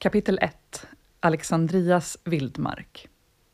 Kapitel 1. Alexandrias vildmark.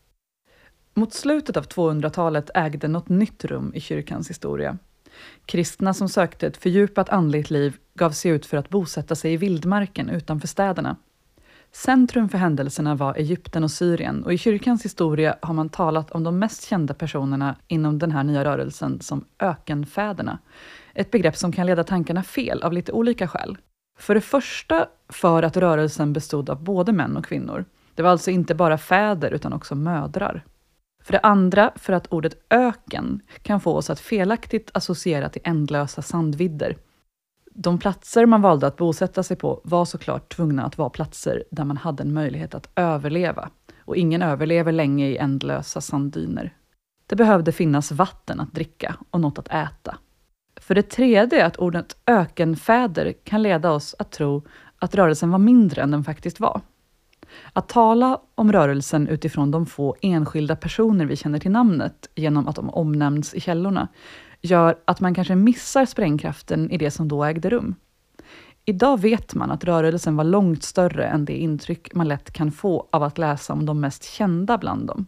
Mot slutet av 200-talet ägde något nytt rum i kyrkans historia. Kristna som sökte ett fördjupat andligt liv gav sig ut för att bosätta sig i vildmarken utanför städerna. Centrum för händelserna var Egypten och Syrien, och i kyrkans historia har man talat om de mest kända personerna inom den här nya rörelsen som ökenfäderna. Ett begrepp som kan leda tankarna fel av lite olika skäl. För det första för att rörelsen bestod av både män och kvinnor. Det var alltså inte bara fäder utan också mödrar. För det andra för att ordet öken kan få oss att felaktigt associera till ändlösa sandvidder. De platser man valde att bosätta sig på var såklart tvungna att vara platser där man hade en möjlighet att överleva. Och ingen överlever länge i ändlösa sanddyner. Det behövde finnas vatten att dricka och något att äta. För det tredje att ordet ökenfäder kan leda oss att tro att rörelsen var mindre än den faktiskt var. Att tala om rörelsen utifrån de få enskilda personer vi känner till namnet genom att de omnämns i källorna gör att man kanske missar sprängkraften i det som då ägde rum. Idag vet man att rörelsen var långt större än det intryck man lätt kan få av att läsa om de mest kända bland dem.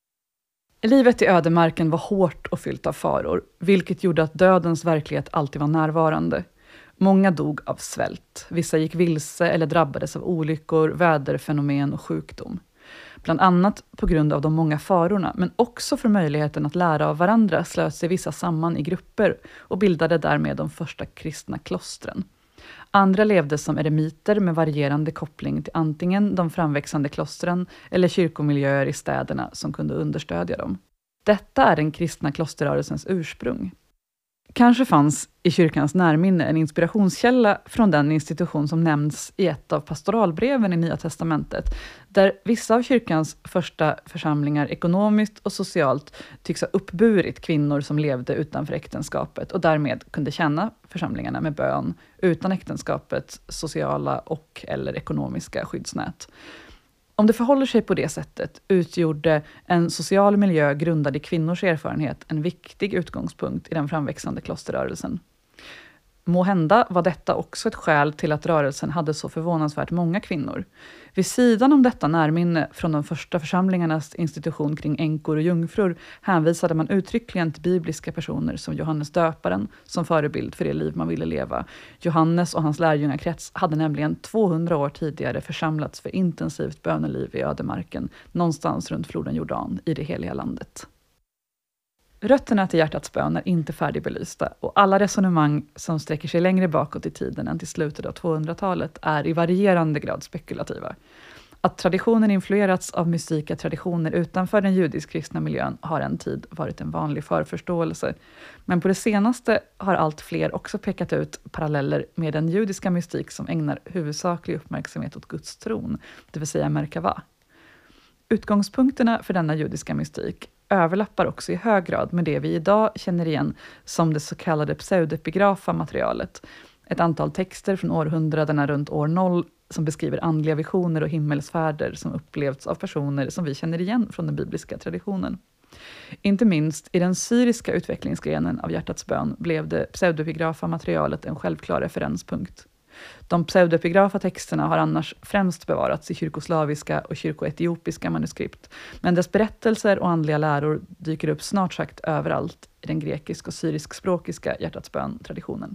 Livet i ödemarken var hårt och fyllt av faror, vilket gjorde att dödens verklighet alltid var närvarande. Många dog av svält, vissa gick vilse eller drabbades av olyckor, väderfenomen och sjukdom. Bland annat på grund av de många farorna, men också för möjligheten att lära av varandra slöt sig vissa samman i grupper och bildade därmed de första kristna klostren. Andra levde som eremiter med varierande koppling till antingen de framväxande klostren eller kyrkomiljöer i städerna som kunde understödja dem. Detta är den kristna klosterrörelsens ursprung. Kanske fanns i kyrkans närminne en inspirationskälla från den institution som nämns i ett av pastoralbreven i Nya testamentet, där vissa av kyrkans första församlingar ekonomiskt och socialt tycks ha uppburit kvinnor som levde utanför äktenskapet och därmed kunde tjäna församlingarna med bön utan äktenskapets sociala och eller ekonomiska skyddsnät. Om det förhåller sig på det sättet utgjorde en social miljö grundad i kvinnors erfarenhet en viktig utgångspunkt i den framväxande klosterrörelsen. Måhända var detta också ett skäl till att rörelsen hade så förvånansvärt många kvinnor. Vid sidan om detta närminne från de första församlingarnas institution kring änkor och jungfrur hänvisade man uttryckligen till bibliska personer som Johannes döparen som förebild för det liv man ville leva. Johannes och hans lärjungakrets hade nämligen 200 år tidigare församlats för intensivt böneliv i ödemarken, någonstans runt floden Jordan i det heliga landet. Rötterna till hjärtats bön är inte färdigbelysta och alla resonemang som sträcker sig längre bakåt i tiden än till slutet av 200-talet är i varierande grad spekulativa. Att traditionen influerats av mystika traditioner utanför den judisk-kristna miljön har en tid varit en vanlig förförståelse. Men på det senaste har allt fler också pekat ut paralleller med den judiska mystik som ägnar huvudsaklig uppmärksamhet åt Guds tron, det vill säga Merkava. Utgångspunkterna för denna judiska mystik överlappar också i hög grad med det vi idag känner igen som det så kallade pseudepigrafa materialet. Ett antal texter från århundradena runt år 0 som beskriver andliga visioner och himmelsfärder som upplevts av personer som vi känner igen från den bibliska traditionen. Inte minst i den syriska utvecklingsgrenen av hjärtats bön blev det pseudepigrafa materialet en självklar referenspunkt. De pseudepigrafa texterna har annars främst bevarats i kyrkoslaviska och kyrkoetiopiska manuskript, men dess berättelser och andliga läror dyker upp snart sagt överallt i den grekisk- och syriskspråkiska hjärtats bön-traditionen.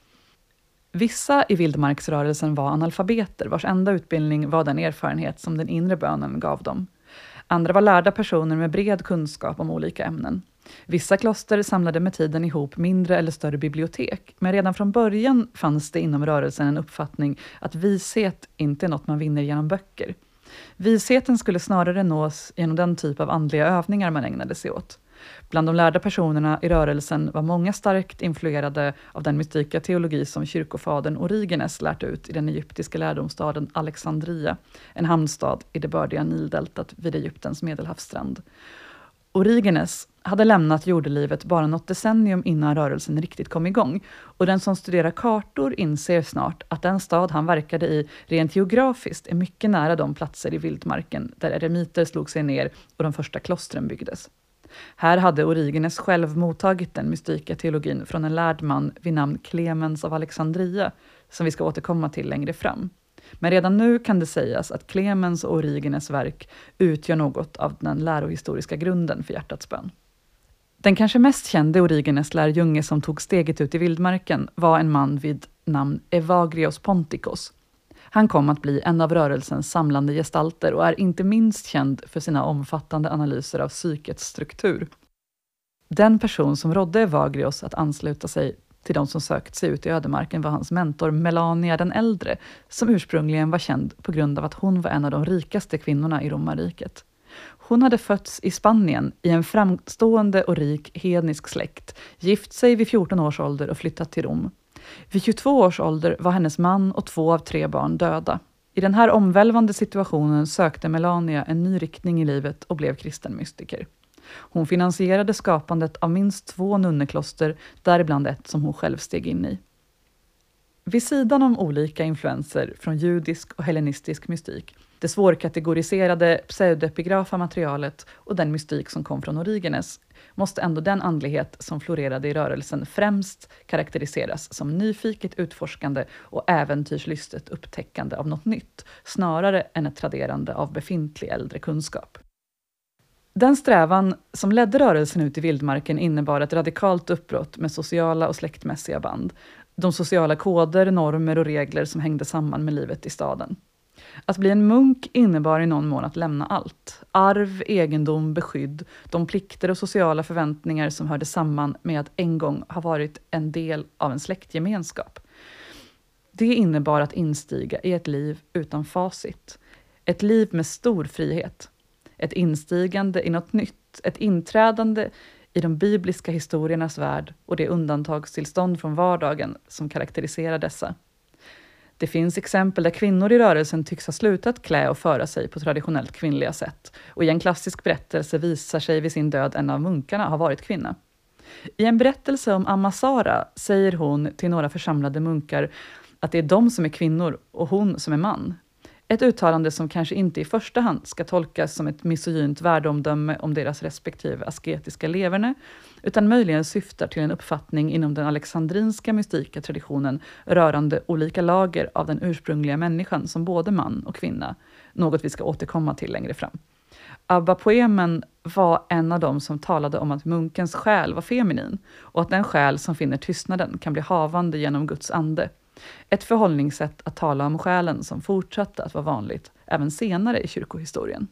Vissa i vildmarksrörelsen var analfabeter vars enda utbildning var den erfarenhet som den inre bönen gav dem. Andra var lärda personer med bred kunskap om olika ämnen. Vissa kloster samlade med tiden ihop mindre eller större bibliotek, men redan från början fanns det inom rörelsen en uppfattning att vishet inte är något man vinner genom böcker. Visheten skulle snarare nås genom den typ av andliga övningar man ägnade sig åt. Bland de lärda personerna i rörelsen var många starkt influerade av den mystika teologi som kyrkofadern Origenes lärt ut i den egyptiska lärdomsstaden Alexandria, en hamnstad i det bördiga Nildeltat vid Egyptens medelhavsstrand. Origenes hade lämnat jordelivet bara något decennium innan rörelsen riktigt kom igång, och den som studerar kartor inser snart att den stad han verkade i rent geografiskt är mycket nära de platser i vildmarken där eremiter slog sig ner och de första klostren byggdes. Här hade Origenes själv mottagit den mystika teologin från en lärd man vid namn Clemens av Alexandria, som vi ska återkomma till längre fram. Men redan nu kan det sägas att Clemens och Origenes verk utgör något av den lärohistoriska grunden för hjärtats bön. Den kanske mest kände Origenes lärjunge som tog steget ut i vildmarken var en man vid namn Evagrios Pontikos. Han kom att bli en av rörelsens samlande gestalter och är inte minst känd för sina omfattande analyser av psykets struktur. Den person som rådde Evagrios att ansluta sig till de som sökt sig ut i ödemarken var hans mentor Melania den äldre, som ursprungligen var känd på grund av att hon var en av de rikaste kvinnorna i romarriket. Hon hade fötts i Spanien i en framstående och rik hednisk släkt, gift sig vid 14 års ålder och flyttat till Rom. Vid 22 års ålder var hennes man och 2 av 3 barn döda. I den här omvälvande situationen sökte Melania en ny riktning i livet och blev kristen mystiker. Hon finansierade skapandet av minst 2 nunnekloster, däribland ett som hon själv steg in i. Vid sidan om olika influenser från judisk och hellenistisk mystik, det svårkategoriserade pseudepigrafa materialet och den mystik som kom från Origenes, måste ändå den andlighet som florerade i rörelsen främst karaktäriseras som nyfiket utforskande och äventyrslystet upptäckande av något nytt, snarare än ett traderande av befintlig äldre kunskap. Den strävan som ledde rörelsen ut i vildmarken innebar ett radikalt uppbrott med sociala och släktmässiga band, de sociala koder, normer och regler som hängde samman med livet i staden. Att bli en munk innebar i någon mån att lämna allt. Arv, egendom, beskydd, de plikter och sociala förväntningar som hörde samman med att en gång ha varit en del av en släktgemenskap. Det innebar att instiga i ett liv utan facit. Ett liv med stor frihet. Ett instigande i något nytt. Ett inträdande i de bibliska historiernas värld och det undantagstillstånd från vardagen som karaktäriserar dessa. Det finns exempel där kvinnor i rörelsen tycks ha slutat klä och föra sig på traditionellt kvinnliga sätt, och i en klassisk berättelse visar sig vid sin död en av munkarna ha varit kvinna. I en berättelse om Amma Sara säger hon till några församlade munkar att det är de som är kvinnor och hon som är man. Ett uttalande som kanske inte i första hand ska tolkas som ett misogynt värdeomdöme om deras respektive asketiska leverne, utan möjligen syftar till en uppfattning inom den alexandrinska mystika traditionen rörande olika lager av den ursprungliga människan som både man och kvinna, något vi ska återkomma till längre fram. Abba-poemen var en av dem som talade om att munkens själ var feminin och att den själ som finner tystnaden kan bli havande genom Guds ande. Ett förhållningssätt att tala om själen som fortsatte att vara vanligt även senare i kyrkohistorien.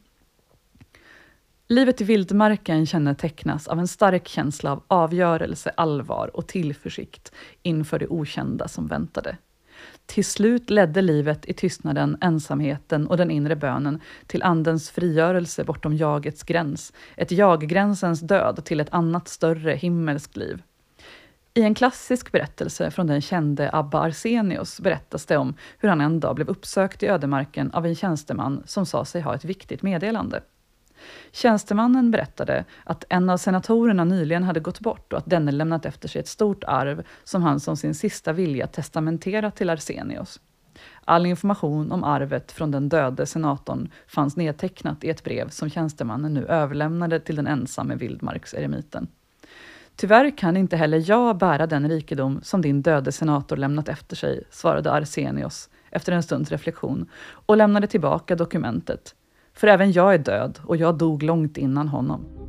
Livet i vildmarken kännetecknas av en stark känsla av avgörelse, allvar och tillförsikt inför det okända som väntade. Till slut ledde livet i tystnaden, ensamheten och den inre bönen till andens frigörelse bortom jagets gräns, ett jaggränsens död till ett annat större himmelskt liv. I en klassisk berättelse från den kände Abba Arsenios berättas det om hur han en dag blev uppsökt i ödemarken av en tjänsteman som sa sig ha ett viktigt meddelande. Tjänstemannen berättade att en av senatorerna nyligen hade gått bort och att denne lämnat efter sig ett stort arv som han som sin sista vilja testamenterat till Arsenios. All information om arvet från den döde senatorn fanns nedtecknat i ett brev som tjänstemannen nu överlämnade till den ensamme vildmarkseremiten. Tyvärr kan inte heller jag bära den rikedom som din döde senator lämnat efter sig, svarade Arsenios efter en stunds reflektion och lämnade tillbaka dokumentet. För även jag är död och jag dog långt innan honom.